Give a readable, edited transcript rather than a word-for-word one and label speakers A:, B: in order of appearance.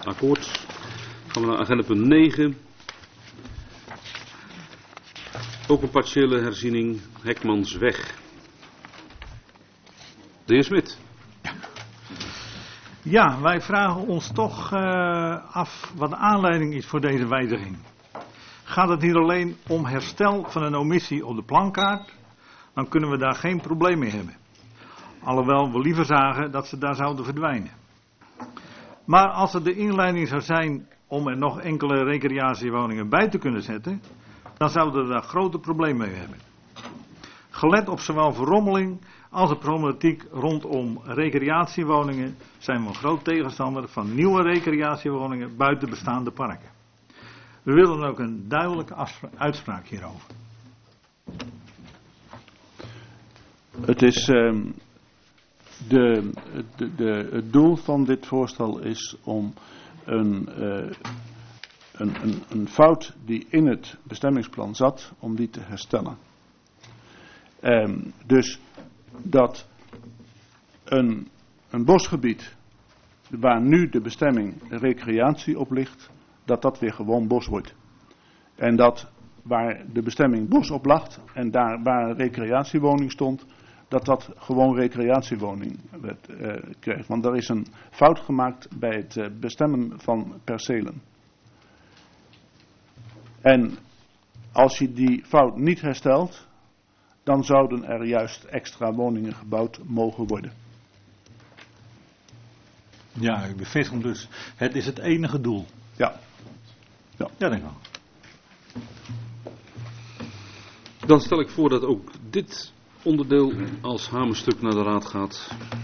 A: Akkoord. Gaan we naar agenda punt 9. Ook een partiële herziening, Hekmansweg. De heer Smit.
B: Ja, wij vragen ons toch af wat de aanleiding is voor deze wijziging. Gaat het hier alleen om herstel van een omissie op de plankaart, dan kunnen we daar geen probleem mee hebben. Alhoewel we liever zagen dat ze daar zouden verdwijnen. Maar als het de inleiding zou zijn om er nog enkele recreatiewoningen bij te kunnen zetten, dan zouden we daar grote problemen mee hebben. Gelet op zowel verrommeling als de problematiek rondom recreatiewoningen zijn we een groot tegenstander van nieuwe recreatiewoningen buiten bestaande parken. We willen ook een duidelijke uitspraak hierover.
C: Het is het doel van dit voorstel is om een fout die in het bestemmingsplan zat, om die te herstellen. Dus dat een bosgebied waar nu de bestemming recreatie op ligt, dat weer gewoon bos wordt. En dat waar de bestemming bos op lag en daar waar een recreatiewoning stond, dat gewoon recreatiewoning kreeg. Want er is een fout gemaakt bij het bestemmen van percelen. En als je die fout niet herstelt, dan zouden er juist extra woningen gebouwd mogen worden.
B: Ja, ik bevestig dus. Het is het enige doel.
C: Ja.
B: Ja, denk ik wel.
A: Dan stel ik voor dat ook dit onderdeel als hamerstuk naar de raad gaat.